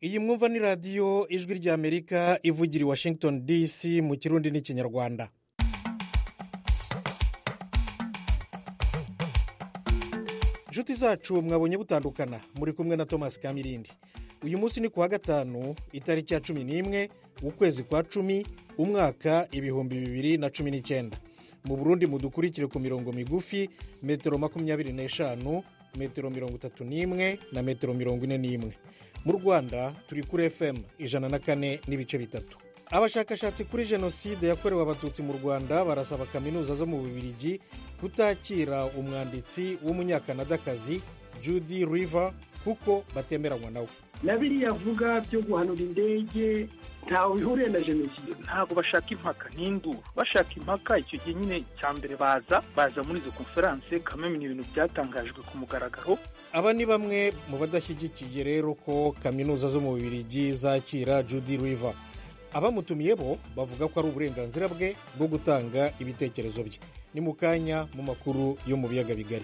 iyi mwumva ni radiyo ijwi ry'amerika ivugira i Washington DC mu kirundi n'ikinyarwanda. inshuti zacu mwabonye butandukana, muri kumwe na Thomas Kamirindi. uyu munsi ni kuwa gatanu itariki ya 11 ukwezi kwa 10 umwaka 2019. mu Burundi mudukurikire ku mirongo migufi metero 25, metero 31 na metero 41. mu Rwanda turi kuri FM 104 n'ibice bitatu. abashakashatsi kuri jenoside yakorewe abatutsi mu Rwanda barasaba kaminuza zo mu Bubiligi kutakira umwanditsi w'umunyakanadakazi Judy River kuko batemeranywa nawe. na biriya avuga byo guhanura indege ntawe bihuriye na jenoside. ntabwo bashaka impaka n'induru, bashaka impaka icyo gihe nyine cya mbere baza muri izo konferanse kameme ni ibintu byatangajwe ku mugaragaro. Aba ni bamwe mu badashyigikiye rero ko kaminuza zo mu Bubiligi zakira Judy River. abamutumiye bo bavuga ko ari uburenganzira bwe bwo gutanga ibitekerezo bye. ni mu kanya mu makuru yo mu biyaga bigari.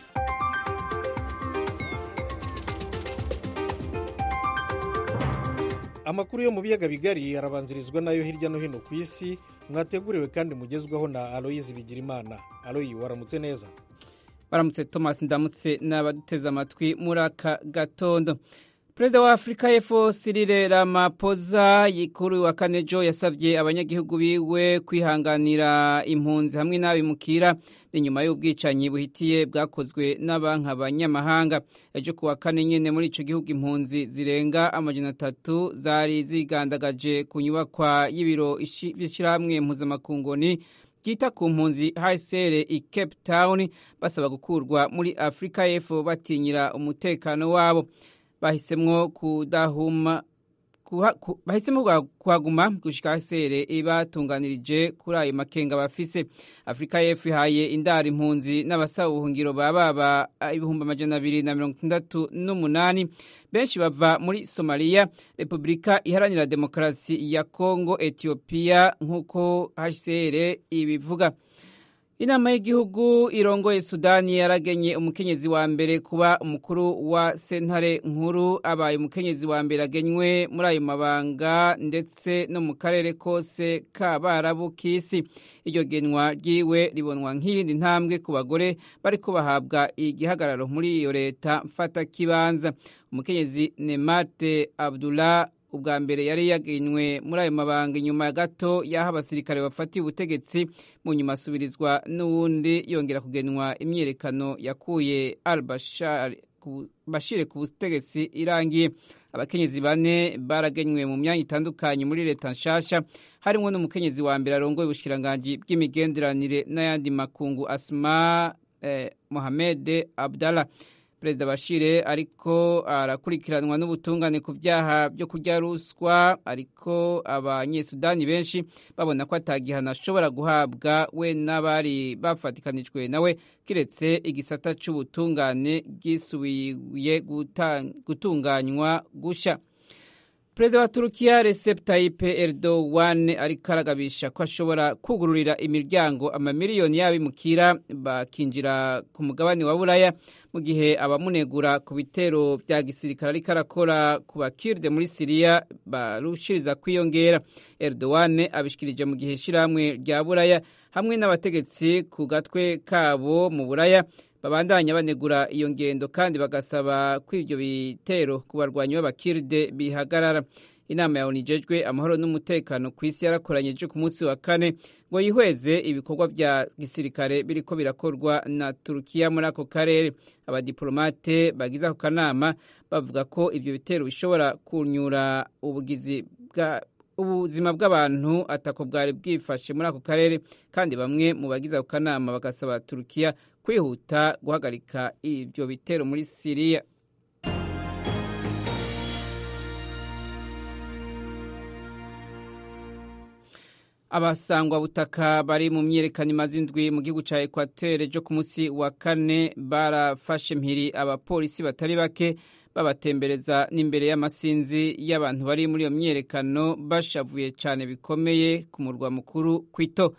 amakuru yo mu biyaga bigari arabanzirizwa nayo hirya no hino ku isi, mwateguriwe kandi mugezwaho na Aloyizi Bigirimana. Aloyi, waramutse neza? Baramutse Thomas, ndamutse n'abaduteze amatwi muri aka gatondo. Perezida wa Afrika y'Epfo Cyril Ramaphosa kuri wa kane ejo yasabye abanyagihugu biwe kwihanganira impunzi hamwe n'abimukira inyuma y'ubwicanyi buhitiye bwakozwe n'abanyamahanga. ejo ku wa kane nyene muri ico gihugu impunzi zirenga 300 zari zigandagaje ku nyubakwa y'ibiro vy'ishirahamwe mpuzamakungoni ryita ku mpunzi HCR i Cape Town basaba gukurwa muri Afrika y'Epfo batinyira umutekano wabo. bahisemwo kuhaguma gushika HCR ibatunganirije kuri ayo makenga bafise. Afrika y'Epfo ihaye indaro impunzi n'abasaba ubuhungiro baba 268, benshi bava muri Somalia, Repubulika Iharanira Demokarasi ya Kongo, Ethiopia nk'uko HCR ibivuga. Inama y'igihugu irongoye Sudani yaragenye umukenyezi wa mbere kuba umukuru wa sentare nkuru. abaye umukenyezi wa mbere agenywe muri ayo mabanga ndetse no mu karere kose k'abarabu k'isi. iryo genwa ryiwe ribonwa nk'iyindi ntambwe ku bagore bariko bahabwa igihagararo muri iyo leta mfata kibanza. umukenyezi Nemate Abdullah ubwa mbere yari yagenywe muri ayo mabanga inyuma gato y'aho abasirikare bafatiye ubutegetsi, mu nyuma asubirizwa n'uwundi yongera kugenwa imyerekano yakuye al-Bashir ku butegetsi irangiye. abakenyezi 4 baragenywe mu myanya itandukanye muri leta nshasha, harimo n'umukenyezi wa mbere arongoye ubushikiranganji bw'imigenderanire n'ayandi makungu, Asma Mohamed Abdallah. Perezida Bashir ariko arakurikiranwa n'ubutungane ku byaha byo kurya ruswa, ariko abanyesudani benshi babona ko atagihano ashobora guhabwa we n'abari bafatikanijwe nawe kiretse igisata c'ubutungane gisubiye gutunganywa gusha. Perezida wa Turukiya Recep Tayyip Erdogan ariko aragabisha ko ashobora kugururira imiryango amamiliyoni y'abimukira bakinjira ku mugabane wa Buraya, mu gihe abamunegura ku bitero bya gisirikare ariko arakora ku bakirde muri Syria barushiriza kwiyongera. Erdogan abishikirije mu gihe ishirahamwe rya Buraya hamwe n'abategetsi ku gatwe kabo mu Buraya babandanya banegura iyo ngendo kandi bagasaba ko ivyo bitero ku barwanyi b'abakirde bihagarara. inama ya ONU ijejwe amahoro n'umutekano ku isi yarakoranye ejo ku munsi wa kane ngo yihweze ibikorwa vya gisirikare biriko birakorwa na Turukiya muri ako karere. abadiplomate bagize ako kanama bavuga ko ivyo bitero bishobora kunyura ubuzima bw'abantu atako bwari bwifashe muri ako karere, kandi bamwe mu bagize ako kanama bagasaba Turukiya kwihuta guhagarika ivyo bitero muri Syria. abasangwa butaka bari mu myerekano imaze indwi mu gihugu ca Equateur ejo ku munsi wa kane barafashe mpiri abapolisi batari bake babatembereza n'imbere y'amasinzi y'abantu bari muri iyo myerekano bashavuye cyane bikomeye ku murwa mukuru Quito.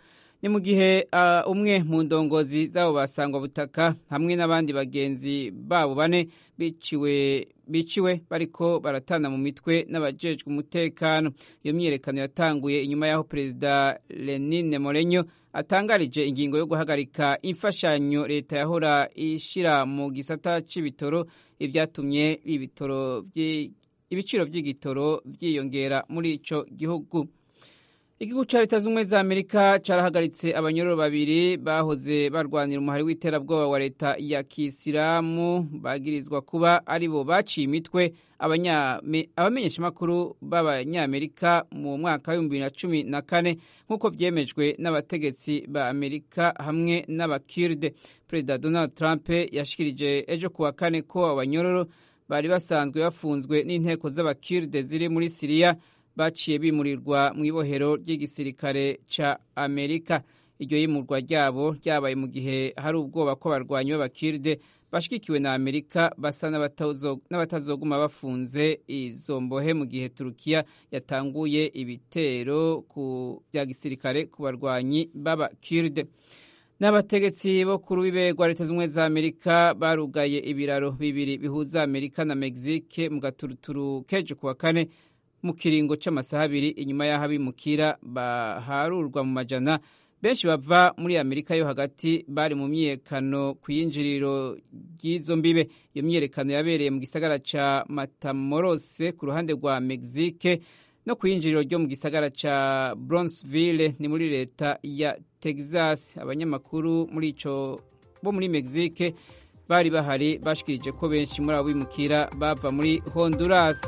ni mu gihe umwe mu ndongozi z'abo basangwa butaka hamwe n'abandi bagenzi babo bane biciwe bariko baratana mu mitwe n'abajejwe umutekano. Iyo myiyerekano yatanguye inyuma y'aho perezida Lenin Morenyo atangarije ingingo yo guhagarika imfashanyo leta yahora ishira mu gisata c'ibitoro, ivyatumye ibiciro vy'igitoro vyiyongera muri ico gihugu. Igihugu ca Leta z'Ubumwe za Amerika carahagaritse abanyororo babiri bahoze barwanira umuhari w'iterabwoba wa leta ya Kisilamu bagirizwa kuba aribo baciye imitwe abamenyeshamakuru b'Abanyamerika mu mwaka wa 2014 nk'uko vyemejwe n'abategetsi ba Amerika hamwe n'abakurde. Perezida Donald Trump yashikirije ejo kuwa kane ko abanyororo bari basanzwe bafunzwe n'inteko z'abakurde ziri muri Syria baciye bimurirwa mu ibohero ry'igisirikare ca Amerika. Iryo yimurwa ryabo ryabaye mu gihe hari ubwoba ko abarwanyi b'abakirde bashigikiwe na Amerika basa n'abatazoguma bafunze izo mbohe mu gihe Turukiya yatanguye ibitero vya gisirikare ku barwanyi b'abakirde. N'abategetsi bo ku rubibe rwa Leta z'Ubumwe za Amerika barugaye ibiraro bibiri bihuza Amerika na Mexique mu gaturuturu kejo kuwa kane mu kiringo c'amasaha abiri inyuma y'aho abimukira baharurwa mu majana benshi bava muri Amerika yo hagati bari mu myiyekano ku yinjiriro ry'izo mbibe. Iyo myiyerekano yabereye mu gisagara ca Matamoros ku ruhande rwa Mexique no ku yinjiriro ryo mu gisagara ca Brownsville ni muri leta ya Texas. Abanyamakuru bo muri Mexique bari bahari bashikirije ko benshi muri abo bimukira bava muri Honduras.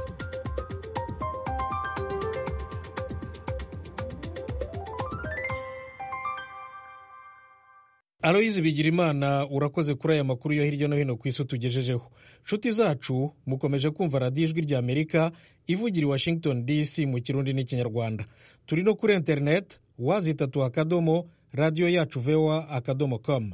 Aloyizi Bigirimana urakoze kuri aya makuru yo hirya no hino ku isi tugejejeho. Nshuti zacu mukomeje kumva radiyo Ijwi rya Amerika ivugira i Washington DC mu Kirundi n'Ikinyarwanda. Turi no kuri internet www.radioyacu.voa.com.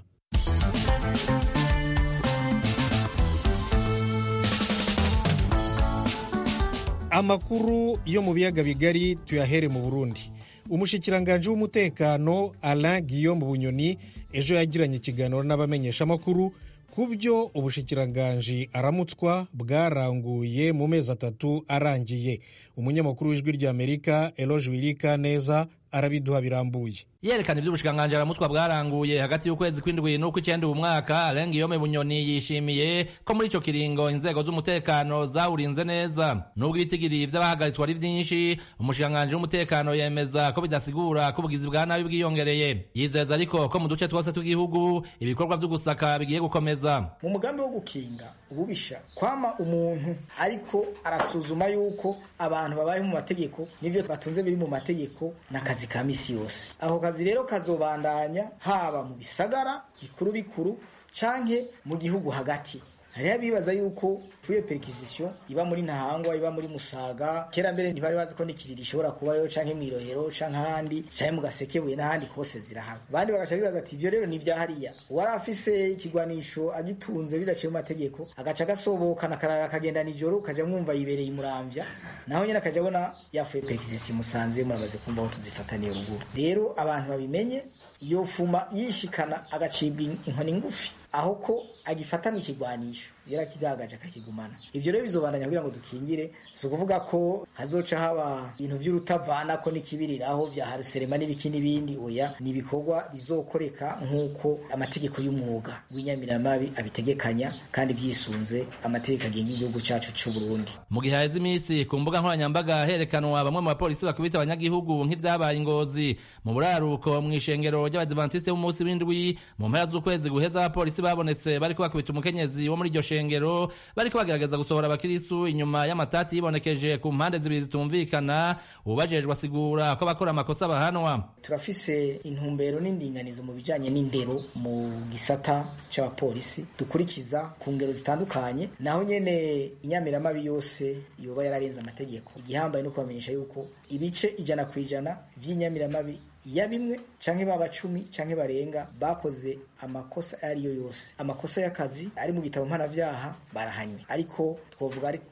Amakuru yo mu biyaga bigari tuyahere mu Burundi. Umushikiranganji w'umutekano Alain Guillaume Bunyoni ejo yagiranye ikiganiro n'abamenyeshamakuru ku byo ubushikiranganji aramutswa bwaranguye mu mezi 3 arangiye. Umunyamakuru w'Ijwi rya Amerika Eloge Wirikaneza arabiduha birambuye. Yerekana ivy'ubushikiranganji aramutswa bwaranguye hagati y'ukwezi kw'indwi n'ukw'icenda uyu mwaka. Alain Guillaume Bunyoni yishimiye ko muri ico kiringo inzego z'umutekano zawurinze neza. Nubwo ibitigiri vy'abahagaritswe ari vyinshi, umushikiranganji w'umutekano yemeza ko bidasigura ko ubugizi bwa nabi bwiyongereye. Yizeza ariko ko mu duce twose tw'igihugu ibikorwa vyo gusaka bigiye gukomeza. Mu mugambi wo gukinga ububisha kwama umuntu ariko arasuzuma yuko abantu babaye mu mategeko n'ivyo batunze biri mu mategeko n'akazi ka misi yose. Aho kazi rero kazobandanya haba mu bisagara bikuru canke mu gihugu hagati. Hariho bibaza yuko fuye perquisition iba muri Ntahangwa iba muri Musaga, kera mbere ntibari bazi ko nikiriri ishobora kubayo canke mwirohero canke ahandi canke mu Gasekebuye n'ahandi hose zirahaba. Bandi bagaca bibaza ati ivyo rero ni vya hariya. Uwari afise ikigwanisho agitunze bidaciye mu mategeko agaca gasoboka nakarara kagenda nijoro kaja mwumva yibereye imuramvya, naho nyene akaja bona yafuye perquisition Musanze murabaze kumva aho tuzifataniye ruguru. Rero abantu babimenye iyo fuma yishikana agacibwa inkoni ngufi aho ko agifatana ikigwanisho yera kigagaje akakigumana. Ivyo rero bizobandanya kugira ngo dukingire, so kuvuga ko hazoca haba ibintu vy'urutavana ko nikibiriraho vya harserema n'ibikindi bindi, oya ni ibikorwa bizokoreka nk'uko amategeko y'umwuga w'inyamiramabi abitegekanya kandi vyisunze amategeko agenga igihugu cacu c'u Burundi. Mu gihe haheze imisi ku mbuga nkoranyambaga herekanwa bamwe mu bapolisi bakubita abanyagihugu nk'ivyabaye Ngozi mu buraruko mw'ishengero ry'Abadventiste b'umunsi w'indwi mu mpera z'ukwezi guheza. Abapolisi babonetse bariko bakubita umukenyezi wo muri iryo shengero bariko bagerageza gusohora abakirisu inyuma y'amatati yibonekeje ku mpande zibiri zitumvikana. Ubajejwe asigura ko bakora amakosa bahanwa. Turafise intumbero n'indinganizo mu bijanye n'indero mu gisata c'abapolisi dukurikiza ku ngero zitandukanye, naho nyene inyamiramabi yose yoba yararenze amategeko. Igihambaye no kubamenyesha yuko ibice 100% vy'inyamiramabi ya bimwe canke baba 10 canke barenga bakoze amakosa ariyo yose, amakosa y'akazi ari mu gitabo mpanavyaha barahanywe, ariko twovuga ari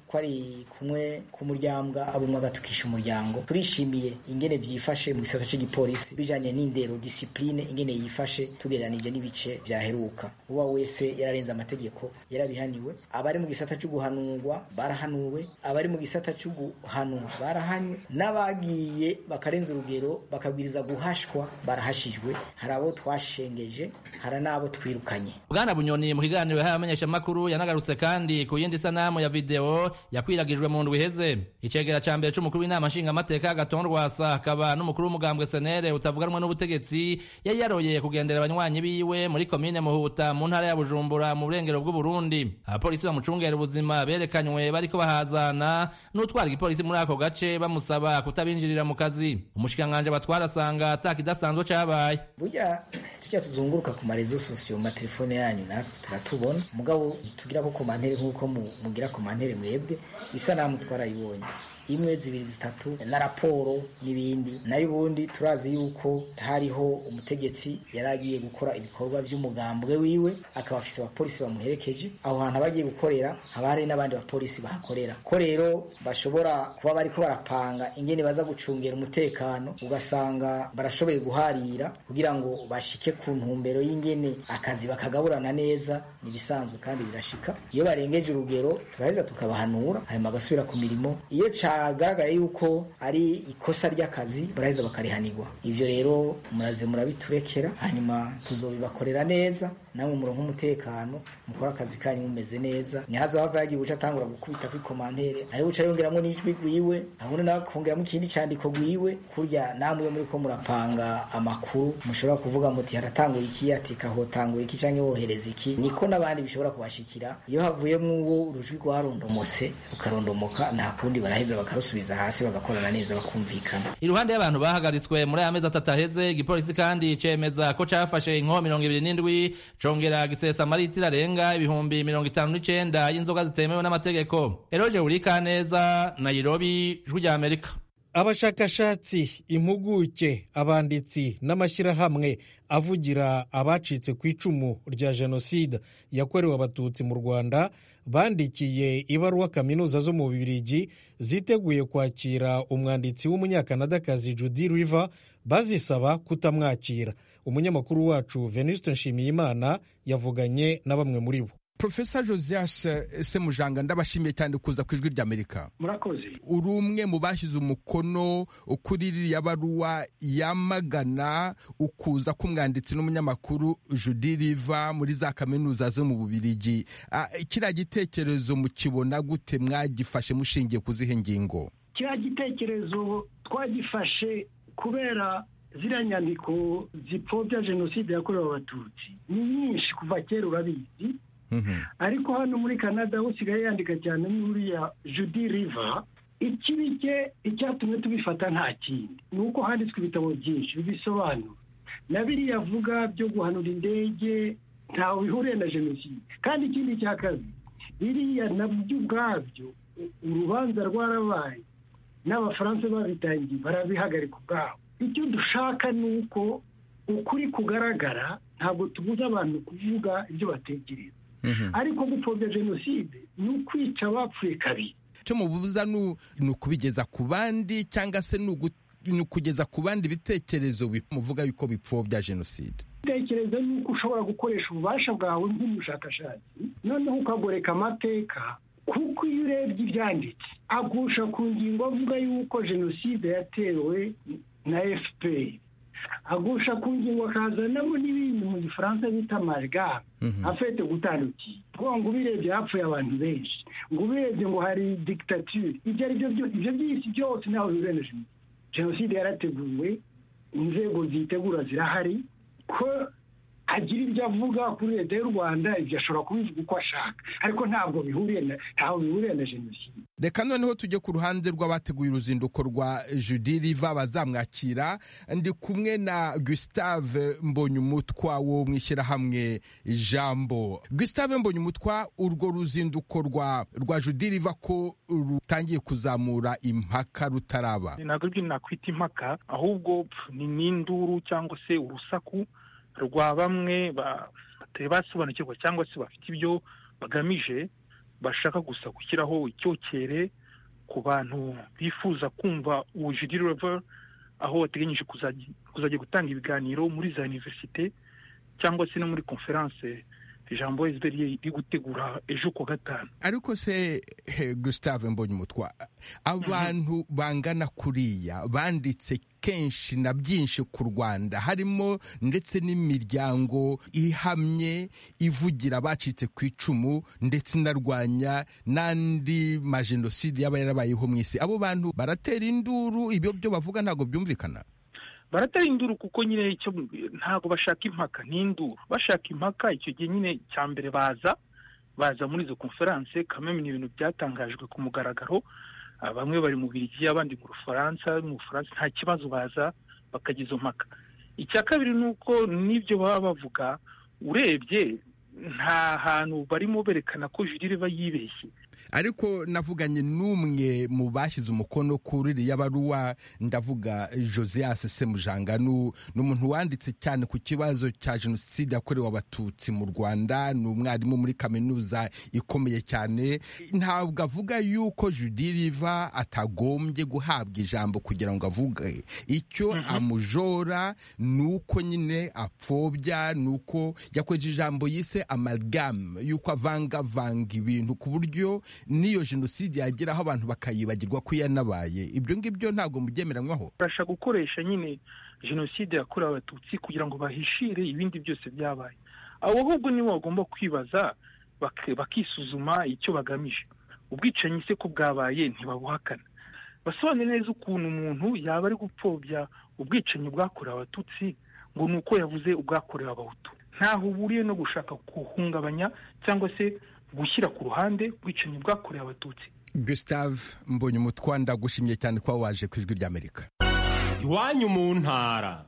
ko ari kumwe ku muryambwa abumwe agatukisha umuryango. Turishimiye ingene vyifashe mu gisata cy'igipolisi bijanye n'indero discipline ingene yifashe tugereranije n'ibice vyaheruka. Uwa wese yararenza amategeko yarabihaniwe, abari mu gisata cyo guhanurwa barahanuwe, abari mu gisata cyo guhanurwa barahanywe, n'abagiye bakarenza urugero bakabwiriza guhashwa barahashijwe. Hari abo twashengeje, hari n'abo twirukanye. Bwana Bunyoni mu kiganiro y'abamenyesha makuru yanagarutse kandi ku yindi sanamu ya video yakwiragijwe mu ndwi heze. Icegera ca mbere c'umukuru w'inama nshinga amateka Agathon Rwasa akaba n'umukuru w'umugambwe SNL utavuganwa n'ubutegetsi yari yaroyeye kugendera abanywanyi biwe muri komine Muhuta mu ntara ya Bujumbura mu burengero bw'u Burundi. Abapolisi bamucungera ubuzima berekanywe bariko bahazana n'utwara igipolisi muri ako gace bamusaba kutabinjirira mu kazi. Umushikanganje batwara asanga atakidasanzwe cabaye. Burya tujya tuzunguruka ku marezo sosiyo mu telefone yanyu natwe turatubona, mugabo tugira ko komantere nk'uko mugira komantere mwebwe isanamu twarayibonye imwe zibiri zitatu na raporo n'ibindi. Nayo ubundi turazi yuko hariho umutegetsi yaragiye gukora ibikorwa by'umugambwe wiwe, akaba afise abapolisi bamuherekeje aho hantu abagiye gukorera, haba hari n'abandi bapolisi bahakorera ko rero bashobora kuba bariko barapanga ingene baza gucungera umutekano, ugasanga barashoboye guharira kugira ngo bashike ku ntumbero y'ingene akazi bakagaburana neza. Nibisanzwe kandi birashika, iyo barengeje urugero turaheza tukabahanura hanyuma bagasubira ku mirimo. Iyo agaragaye yuko ari ikosa ry'akazi baraheza bakarihanirwa. Ivyo rero muraze murabiturekera hanyuma tuzobibakorera neza, namwe muronka umutekano mukora akazi kanyu mumeze neza. Nyazo hava yagiye guca atangura gukubita kuri komantere, ari guca yongeramo n'ijwi gwiwe, abone nawe kongeramo ikindi cyandiko gwiwe. Kurya namwe yo muri ko murapanga amakuru mushobora kuvuga muti haratangura iki ati kahotangura iki canke wohereza iki, niko nabandi bishobora kubashikira. Iyo havuyemo uwo urujwi rwarondomose ukarondomoka nta kundi baraheza bakarusubiza hasi bagakorana neza bakumvikana. Iruhande y'abantu bahagaritswe muri aya mezi atatu aheze, igipolisi kandi cemeza ko cafashe inko 27 congera gisesa amaritiro arenga 59,000 y'inzoga zitemewe n'amategeko. Eroje Urikaneza, Nairobi, Ijwi rya Amerika. Abashakashatsi, impuguke, abanditsi n'amashyirahamwe avugira abacitse ku icumu rya jenoside yakorewe abatutsi mu Rwanda bandikiye ibaruwa kaminuza zo mu Bubiligi ziteguye kwakira umwanditsi w'umunyakanadakazi Judy River bazisaba kutamwakira. Umunyamakuru wacu Venuste Nshimiyimana yavuganye na bamwe muri bo. Professor Josias Semujanga, ndabashimiye cyane kuza ku Ijwi rya Amerika. Murakoze. Uri umwe mu bashize umukono kuri iriya baruwa yamagana ukuza k'umwanditsi n'umunyamakuru Judy River muri za kaminuza zo mu Bubiligi. Kiriya gitekerezo mukibona gute? Mwagifashe mushingiye ku zihe ngingo? Kiriya gitekerezo twagifashe kubera ziriya nyandiko zipfobya jenoside yakorewe abatutsi ni nyinshi kuva kera urabizi. Ariko hano muri Canada usigaye yandika cyane n'uriya Judy River. Ikibi cye icyatumye tubifata nta kindi nuko handitswe ibitabo byinshi bibisobanura, na biriya avuga byo guhanura indege ntawe bihuriye na jenoside. Kandi ikindi cya kabiri, biriya nabyo ubwabyo urubanza rwarabaye n'abafaransa babitangiye barabihagarika ubwabo. Icyo dushaka ni uko ukuri kugaragara, ntabwo tubuza abantu kuvuga ibyo batekereza. Ariko gupfobya jenoside ni ukwica abapfuye kabiri. Cyo mubuza ni ukubigeza ku bandi cyangwa se ni ukugeza ku bandi ibitekerezo muvuga yuko bipfobya jenoside? Ibitekerezo ni uko ushobora gukoresha ububasha bwawe nk'umushakashatsi noneho ukagoreka amateka, kuko iyo urebye ibyanditse agusha ku ngingo avuga yuko jenoside yatewe na FPR, agusha ku ngingo akazanamo n'ibindi mu gifaransa bita amalgame afite gutandukira. ngo ubirebye hapfuye abantu benshi, ngo ubirebye ngo hari dictature. Ibyo by'isi byose ntaho bibeneje. Jenoside yarateguwe, inzego zitegura zirahari, ko agira ibyo avuga kuri leta y'u Rwanda ibyo ashobora kubivuga uko ashaka, ariko ntabwo bihuriye na jenoside. Reka noneho tujye ku ruhande rw'abateguye uruzinduko rwa Judy River bazamwakira. Ndi kumwe na Gustave Mbonyumutwa wo mwishyirahamwe Jambo. Gustave Mbonyumutwa, urwo ruzinduko rwa Judy River ko rutangiye kuzamura impaka rutaraba? Ntabwo ibyo nakwita impaka, ahubwo ni n'induru cyangwa se urusaku rwa bamwe batari basobanukirwa cyangwa se bafite ibyo bagamije bashaka gusa gushyiraho icyokere ku bantu bifuza kumva uwo Judy Rever aho bateganyije kuzajya gutanga ibiganiro muri za universite cyangwa se no muri conference ijambo SBR iri gutegura ejo ku gatanu. Ariko se Gustave Mbonyumutwa, abantu bangana kuriya banditse kenshi na byinshi ku Rwanda, harimo ndetse n'imiryango ihamye ivugira abacitse ku icumu ndetse inarwanya n'andi majenoside yaba yarabayeho mu isi. Abo bantu baratera induru, ibyo byo bavuga ntabwo byumvikana. Baratera induru kuko nyine icyo ntabwo bashaka impaka n'induru. Bashaka impaka icyo gihe nyine cya mbere baza muri izo conference kameme, ni ibintu byatangajwe ku mugaragaro. Bamwe bari mu Bubiligi, abandi mu Bufaransa. Nta kibazo baza bakagiza izo mpaka. Icya kabiri ni uko n'ibyo baba bavuga urebye nta hantu barimo berekana ko Judy Rever yibeshye. Ariko navuganye n'umwe mu bashyize umukono kuri iriya baruwa, ndavuga Josias Semujanga, n'umuntu wanditse cyane ku kibazo cya jenoside yakorewe abatutsi mu Rwanda, ni umwarimu muri kaminuza ikomeye cyane. Ntabwo avuga yuko Judy Rever atagombye guhabwa ijambo kugira ngo avuge. Icyo amujora nuko nyine apfobya, nuko yakoze ijambo yise amalgame, yuko avangavanga ibintu ku buryo niyo jenoside yageraho abantu bakayibagirwa ko yanabaye. Ibyo ngibyo ntabwo mubyemeranywaho. Barashaka gukoresha nyine jenoside yakorewe abatutsi kugira ngo bahishire ibindi byose byabaye. Abo ahubwo nibo bagomba kwibaza bakisuzuma icyo bagamije. Ubwicanyi se ko bwabaye ntibabuhakana. Basobanure neza ukuntu umuntu yaba ari gupfobya ubwicanyi bwakorewe abatutsi ngo nuko yavuze ubwakorewe abahutu. Ntaho uburiye no gushaka kuhungabanya cyangwa se gushyira ku ruhande ubwicanyi bwakorewe abatutsi. Gustave Mbonyumutwa, ndagushimye cyane kuba waje ku Ijwi ry'Amerika. Iwanyu mu ntara.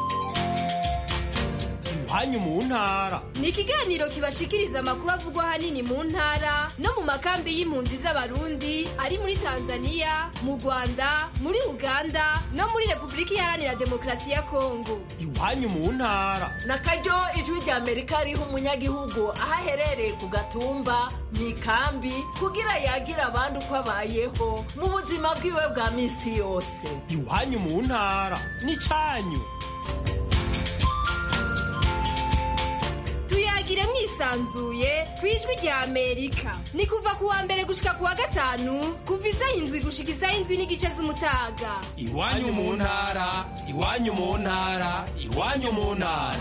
Iwanyu mu ntara ni ikiganiro kibashikiriza amakuru avugwa ahanini mu ntara no mu makambi y'impunzi z'Abarundi ari muri Tanzania, mu Rwanda, muri Uganda no muri Repubulika Iharanira Demokarasi ya Kongo. Iwanyu mu ntara nakaryo Ijwi ry'Amerika riha umunyagihugu aho aherereye ku gatumba mu ikambi kugira yagira abandi uko abayeho mu buzima bwiwe bwa minsi yose. Iwanyu mu ntara n'icyanyu. Tuyagire mwisanzuye ku Ijwi ry'Amerika. Ni kuva ku wa mbere gushika ku wa gatanu, kuva isaha 7 gushika isaha 7:30 z'umutaga. Iwanyu mu ntara, iwanyu mu ntara, iwanyu mu ntara.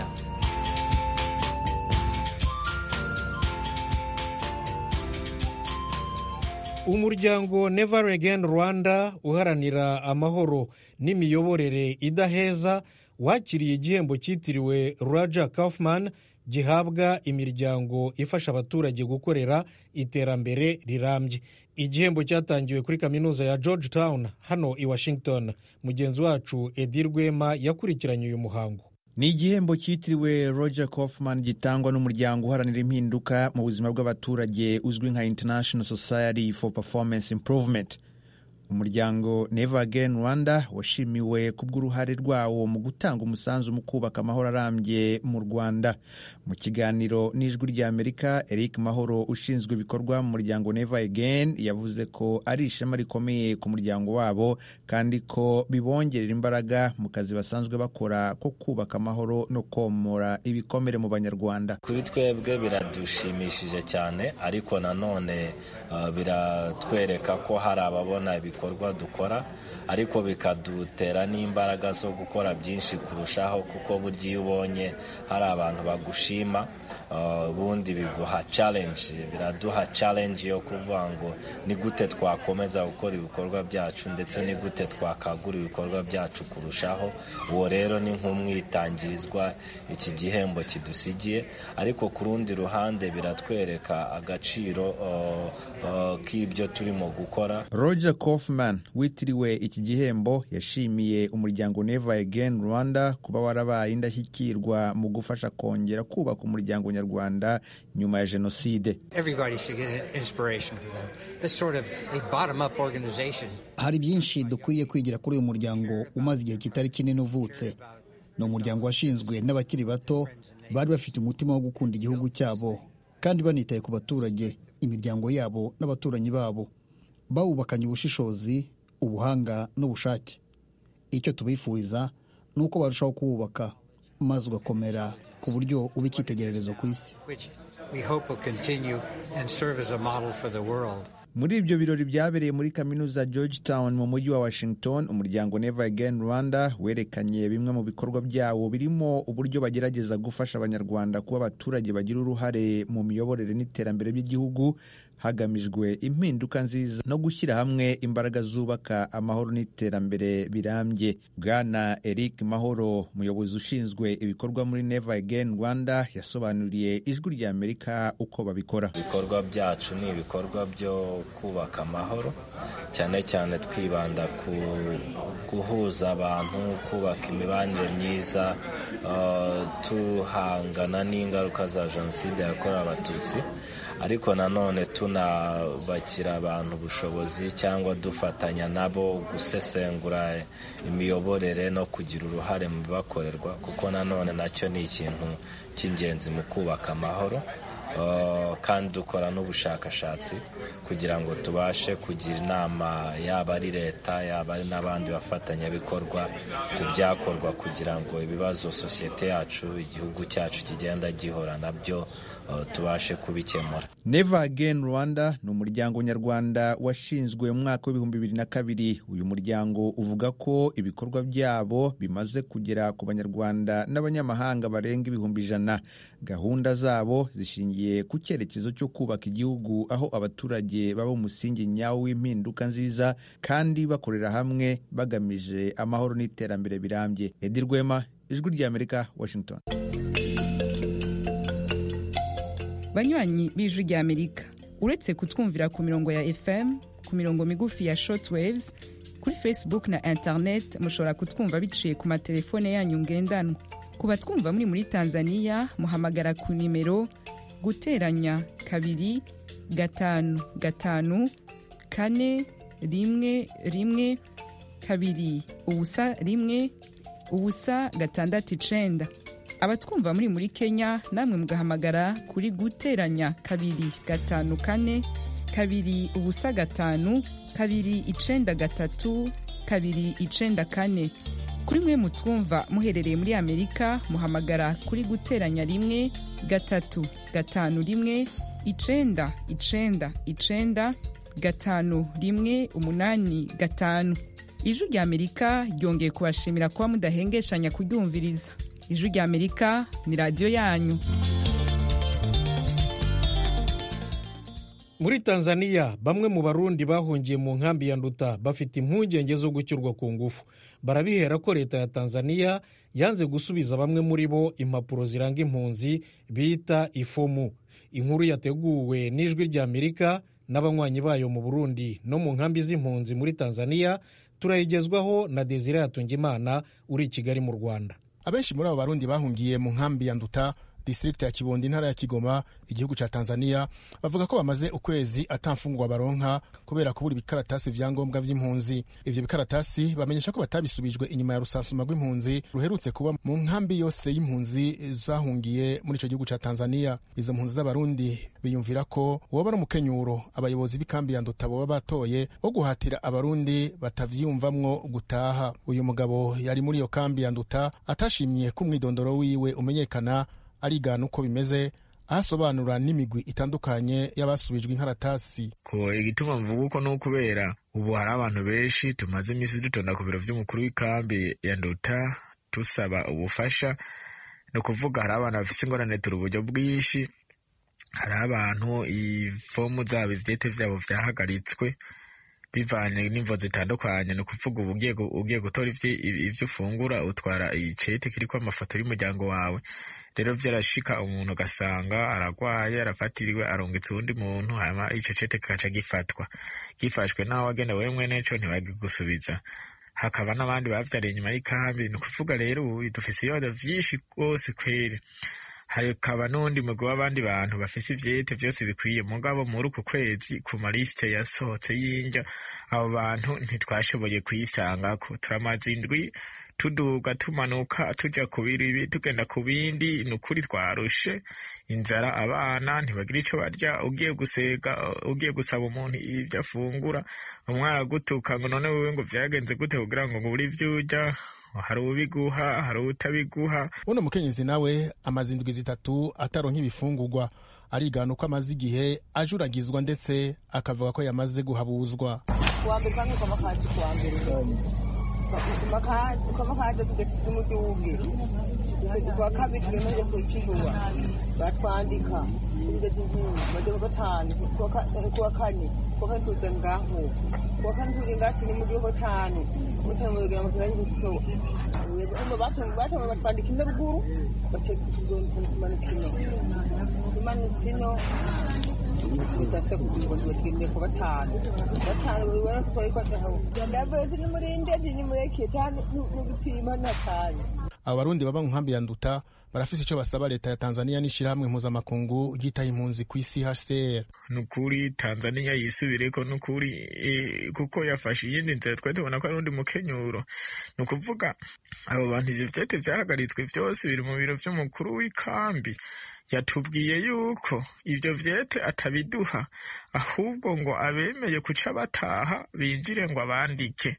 Umuryango Never Again Rwanda uharanira amahoro n'imiyoborere idaheza wakiriye igihembo cyitiriwe Roger Kaufman gihabwa imiryango ifasha abaturage gukorera iterambere rirambye. Igihembo cyatangiwe kuri kaminuza ya Georgetown hano i Washington. Mugenzi wacu Edi Rwema yakurikiranye uyu muhango. Ni igihembo cyitiriwe Roger Kaufman gitangwa n'umuryango uharanira impinduka mu buzima bw'abaturage uzwi nka International Society for Performance Improvement. Umuryango Never Again Rwanda washimiwe kubw'uruhare rwawo mu gutanga umusanzu mu kubaka amahoro arambye mu Rwanda. Mu kiganiro n'Ijwi ry'Amerika, Eric Mahoro ushinzwe ibikorwa mu muryango Never Again yavuze ko ari ishema rikomeye ku muryango wabo kandi ko bibongerera imbaraga mu kazi basanzwe bakora ko kubaka amahoro no komora ibikomere mu Banyarwanda. Kuri twebwe biradushimishije cyane, ariko nanone biratwereka ko hari ababona ibikorwa dukora, ariko bikadutera n'imbaraga zo gukora byinshi kurushaho, kuko burya iyo ubonye hari abantu bagushima ubundi biguha challenge, biraduha challenge yo kuvuga ngo ni gute twakomeza gukora ibikorwa byacu ndetse ni gute twakagura ibikorwa byacu kurushaho. Uwo rero ni nk'umwitangirizwa iki gihembo kidusigiye, ariko ku rundi ruhande biratwereka agaciro k'ibyo turimo gukora. Roger Kaufman witiriwe iki gihembo yashimiye umuryango Never Again Rwanda kuba warabaye indashyikirwa mu gufasha kongera kubaka umuryango nyarwanda nyuma ya jenoside. Hari byinshi dukwiye kwigira kuri uyu muryango umaze igihe kitari kinini uvutse. Ni umuryango washinzwe n'abakiri bato bari bafite umutima wo gukunda igihugu cyabo kandi banitaye ku baturage. imiryango yabo n'abaturanyi babo. Bawubakanye ubushishozi, ubuhanga n'ubushake. Icyo tubifuriza ni uko barushaho kuwubaka maze ugakomera ku buryo uba icyitegererezo ku isi. Muri ibyo birori byabereye muri kaminuza Georgetown mu mujyi wa Washington, umuryango Never Again Rwanda werekanye bimwe mu bikorwa byawo birimo uburyo bagerageza gufasha abanyarwanda kuba abaturage bagira uruhare mu miyoborere n'iterambere by'igihugu hagamijwe impinduka nziza no gushyira hamwe imbaraga zubaka amahoro n'iterambere birambye. Bwana Eric Mahoro, umuyobozi ushinzwe ibikorwa muri Never Again Rwanda, yasobanuriye Ijwi ry'Amerika uko babikora. Ibikorwa byacu ni ibikorwa byo kubaka amahoro, cyane cyane twibanda ku guhuza abantu, kubaka imibanire myiza, tuhangana n'ingaruka za jenoside yakorewe Abatutsi, ariko nanone tunabakira abantu ubushobozi cyangwa dufatanya nabo gusesengura imiyoborere no kugira uruhare mu bibakorerwa, kuko nanone nacyo ni ikintu cy'ingenzi mu kubaka amahoro. Kandi dukora n'ubushakashatsi kugira ngo tubashe kugira inama, yaba ari leta yaba ari n'abandi bafatanyabikorwa, ku byakorwa kugira ngo ibibazo sosiyete yacu, igihugu cyacu kigenda gihora nabyo tubashe kubikemura. Never Again Rwanda ni umuryango nyarwanda washinzwe mu mwaka w'2002. Uyu muryango uvuga ko ibikorwa byabo bimaze kugera ku banyarwanda n'abanyamahanga barenga 100,000. Gahunda zabo zishingiye ku cyerekezo cyo kubaka igihugu aho abaturage baba umusingi nyawo w'impinduka nziza kandi bakorera hamwe bagamije amahoro n'iterambere birambye. Edi Rwema, Ijwi ry'Amerika, Washington. Banywanyi b'Ijwi ry'Amerika, uretse kutwumvira ku mirongo ya FM, ku mirongo migufi ya shortwaves, kuri Facebook na internet mushobora kutwumva biciye ku matelefone yanyu ngendanwa. Ku batwumva muri Tanzania, muhamagara ku nimero guteranya 2 5 5 4 1 1 2 ubusa 1 ubusa 6 Abatwumva muri Kenya namwe mugahamagara kuri guteranya 2 5 4 2 ubusa 5 2 9 3 2 9 4. Kuri mwe mutwumva muherereye muri Amerika, muhamagara kuri guteranya 1 3 5 1 9 9 9 5 1 8 5. Ijwi ry'Amerika ryongeye kubashimira kuba mudahengeshanya kuryumviriza. Ijwi ry'Amerika ni radio yanyu. Muri Tanzania, bamwe mu Barundi bahungiye mu nkambi ya Nduta bafite impungenge zo gucyurwa ku ngufu. Barabihera ko leta ya Tanzania yanze gusubiza bamwe muri bo impapuro ziranga impunzi bita ifomu. Inkuru yateguwe n'Ijwi ry'Amerika n'abanywanyi bayo mu Burundi no mu nkambi z'impunzi muri Tanzania, turayigezwaho na Desire Hatungimana uri i Kigali mu Rwanda. Abenshi muri abo Barundi bahungiye mu nkambi ya Nduta, district ya Kibondo, intara ya Kigoma, igihugu ca Tanzania, bavuga ko bamaze ukwezi atamfungwa baronka kubera kubura ibikaratasi vyangombwa vy'impunzi. Ivyo bikaratasi bamenyesha ko batabisubijwe inyuma ya rusansuma rw'impunzi ruherutse kuba mu nkambi yose y'impunzi zahungiye muri ico gihugu ca Tanzania. Izo mpunzi z'Abarundi biyumvira ko woba n'umukenyuro abayobozi b'ikambi ya Nduta boba batoye wo guhatira Abarundi batavyumvamwo gutaha. Uyu mugabo yari muri iyo kambi ya Nduta atashimye ko umwidondoro wiwe umenyekana, arigana uko bimeze, asobanura n'imigwi itandukanye y'abasubijwe inkaratasi. Ko igituma mvuga uko no kubera ubu hari abantu benshi tumaze imisi dutonda ku biro vy'umukuru w'ikambi ya Nduta tusaba ubufasha. No kuvuga hari abantu bafise ingorane turi uburyo bwinshi, hari abantu ifomu zabo ivyete vyabo vyahagaritswe bivanye n'imvo zitandukanye. No kuvuga ubu ugiye gutora ivyo ufungura utwara icete kiriko amafoto y'umuryango wawe. Rero vyarashika umuntu gasanga aragwaye, arafatiriwe, arongetse uwundi muntu, hama ico cete kikaca gifatwa. Gifashwe naho wagenda wewe mwene co ntibagigusubiza. Hakaba n'abandi bavyariye inyuma y'ikambi. No kuvuga rero ubu dufise ibibazo vyinshi rwose kweri. Hakaba n'undi mugwi w'abandi bantu bafise ivyete vyose bikwiye, mugabo muri uku kwezi ku maliste yasohotse y'injya abo bantu ntitwashoboye kuyisangako. Turamaze indwi tuduga tumanuka tuja ku biribi tugenda ku bindi ni ukuri twarushe inzara abana ntibagira ico barya ugiye gusaba umuntu ibyo afungura umwana gutuka ngo none wewe ngo vyagenze gute kugira ngo ubure ivyo urya hari ubiguha hari utabiguha. Uno mukenyezi nawe amaze indwi zitatu ataronka ibifungurwa arigana uko amaze igihe ajuragizwa ndetse akavuga ko yamaze guhabuzwa. Kuambere kandi kwa makazi kuambere makazi tugeze mu gihugu kwa kabiri tugemeje kwicirwa batwandika tugeze mu gatanu kwa kane kwa tuze ngaho kwa kane tuze ngati ni mu gihugu cyane mutamwegera mu kirani cyo bato batwandika indabuguru batekino tudase kugira ngo tugende ku batanu buri wese twari kwataho ndavuze ni murinde ni mureke cyane n'ubupima natanye. Abarundi baba mu nkambi ya Nduta barafise ico basaba leta ya Tanzania n'ishirahamwe mpuzamakungu ryitaye impunzi ku isi HCR. Nukuri Tanzania yisubireko nukuri kuko yafashe iyindi nzira twari tubona ko ari undi mukenyuro. Nukuvuga abo bantu ivyo vyete vyahagaritswe vyose biri mu biro vy'umukuru w'ikambi. Yatubwiye yuko ivyo vyete atabiduha ahubwo ngo abemeye kuca bataha binjire ngo abandike.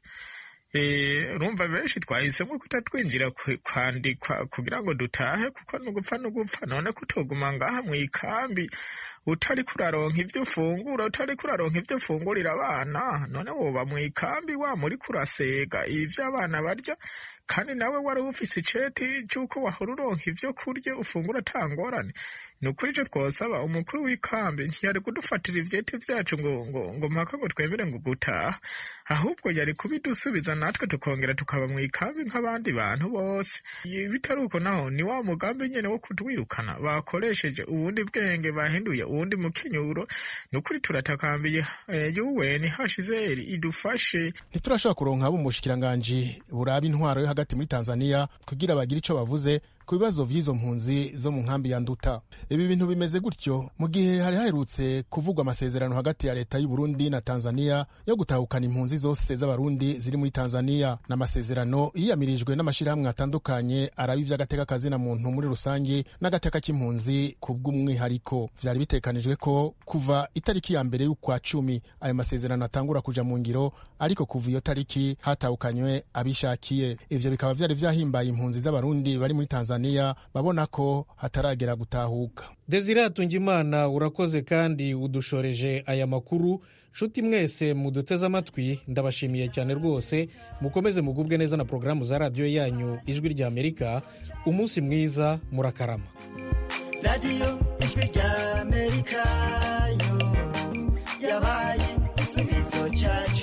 Rumva benshi twahisemo kutatwinjira kwandikwa kugira ngo dutahe kuko nugupfa none kutoguma ngaha mu ikambi utari kuraronka ivyo ufungura utari kuraronka ivyo ufungurira abana none woba mu ikambi wa muri kurasega ivyo abana barya kandi nawe wari ufise iceti cyuko wahora uronka ivyo kurya ufungura atangorane. Nukuri ico twosaba umukuru w'ikambi ntiyari kudufatira ivyeti vyacu ngo mpaka ngo twemere ngo gutaha ahubwo yari kubidusubiza natwe tukongera tukaba mu ikambi nk'abandi bantu bose. Bitari uko naho ni wa mugambi nyene wo kutwirukana bakoresheje ubundi bwenge bahinduye ubundi mukenyuro. Nukuri turatakambiye UN HCR idufashe. Ntiturashobora kuronka abo mushikiranganje buraba intwaro yo hagati muri Tanzania kugira bagire ico bavuze ku bibazo vy'izo mpunzi zo mu nkambi ya Nduta. Ibi bintu bimeze gutyo mu gihe hari haherutse kuvugwa amasezerano hagati ya leta y'u Burundi na Tanzania yo gutahukana impunzi zose z'abarundi ziri muri Tanzania. N'amasezerano yiyamirijwe n'amashirahamwe atandukanye arabi vy'agateka kazina muntu muri rusange n'agateka k'impunzi ku bw'umwihariko. Vyari bitekanijwe ko kuva itariki ya mbere y'ukwa 10 ayo masezerano atangura kuja mu ngiro, ariko kuva iyo tariki hatahukanywe abishakiye. Ivyo bikaba vyari vyahimbaye impunzi z'abarundi bari muri Tanzania babona ko hataragera gutahuka. Desire Hatungimana urakoze kandi udushoreje aya makuru. Shuti mwese muduteze amatwi ndabashimiye cyane rwose. Mukomeze mugubwe neza na programu za radio yanyu Ijwi rya Amerika. Umunsi mwiza murakarama. Radio Ijwi rya Amerika yo yabaye igisubizo cyacu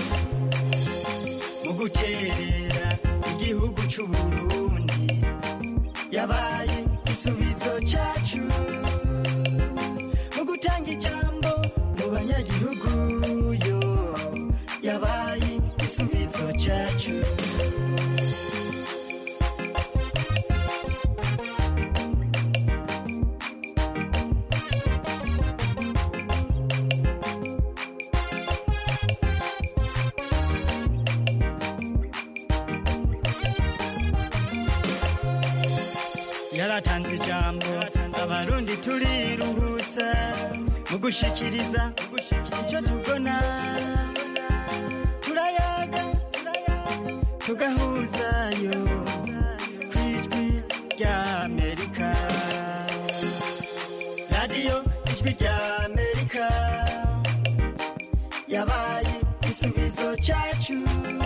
mu guterera igihugu cy'u Burundi. Yabaye igisubizo cyacu mu gutanga ijambo mu banyagihugu yo yabaye igisubizo cyacu. Yaratanze ijambo abarundi turiruhutsa mu gushikiriza icyo tubona. Turayaga tugahuzayo kw'Ijwi rya Amerika. Radio Ijwi rya Amerika yabaye igisubizo cyacu.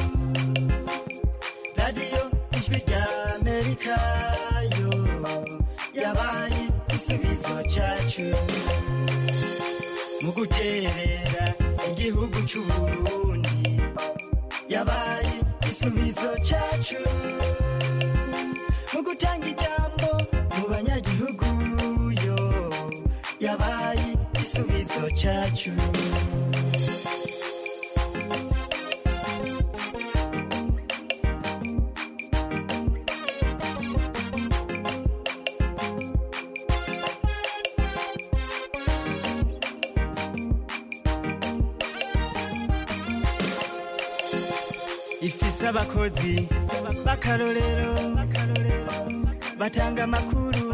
Radio Ijwi rya Amerika yabaye igisubizo cyacu mu guterera igihugu cy'u Burundi. Yabaye igisubizo cyacu mu gutanga ijambo mu banyagihugu yo yabaye igisubizo cyacu. ifise abakozi b'akarorero batanga amakuru